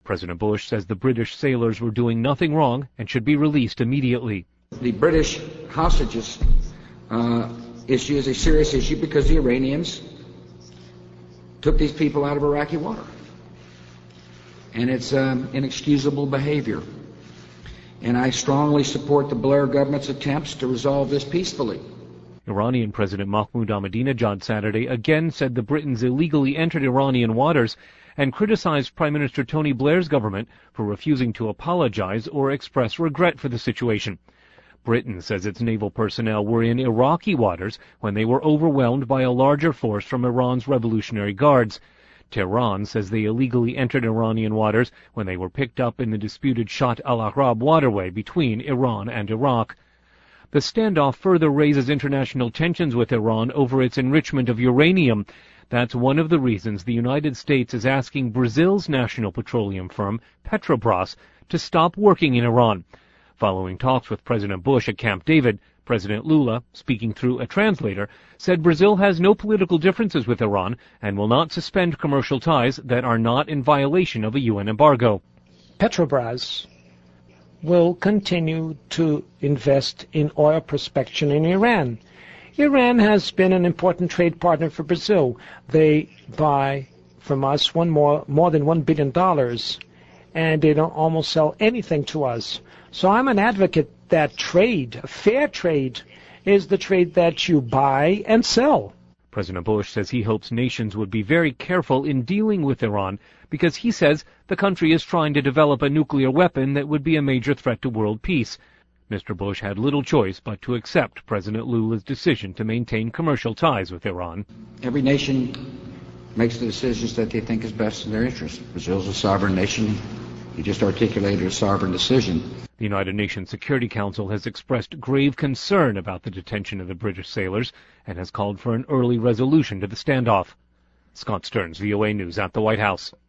President Bush says the British sailors were doing nothing wrong and should be released immediately. The British hostages issue is a serious issue because the Iranians took these people out of Iraqi water. And it's inexcusable behavior. And I strongly support the Blair government's attempts to resolve this peacefully. Iranian President Mahmoud Ahmadinejad Saturday again said the Britons illegally entered Iranian waters and criticized Prime Minister Tony Blair's government for refusing to apologize or express regret for the situation. Britain says its naval personnel were in Iraqi waters when they were overwhelmed by a larger force from Iran's Revolutionary Guards. Tehran says they illegally entered Iranian waters when they were picked up in the disputed Shatt al-Arab waterway between Iran and Iraq. The standoff further raises international tensions with Iran over its enrichment of uranium. That's one of the reasons the United States is asking Brazil's national petroleum firm, Petrobras, to stop working in Iran. Following talks with President Bush at Camp David, President Lula, speaking through a translator, said Brazil has no political differences with Iran and will not suspend commercial ties that are not in violation of a UN embargo. Petrobras will continue to invest in oil prospection in Iran. Iran has been an important trade partner for Brazil. They buy from us more than $1 billion, and they don't almost sell anything to us. So I'm an advocate that trade, fair trade, is the trade that you buy and sell. President Bush says he hopes nations would be very careful in dealing with Iran because he says the country is trying to develop a nuclear weapon that would be a major threat to world peace. Mr. Bush had little choice but to accept President Lula's decision to maintain commercial ties with Iran. Every nation makes the decisions that they think is best in their interest. Brazil's a sovereign nation. He just articulated a sovereign decision. The United Nations Security Council has expressed grave concern about the detention of the British sailors and has called for an early resolution to the standoff. Scott Stearns, VOA News at the White House.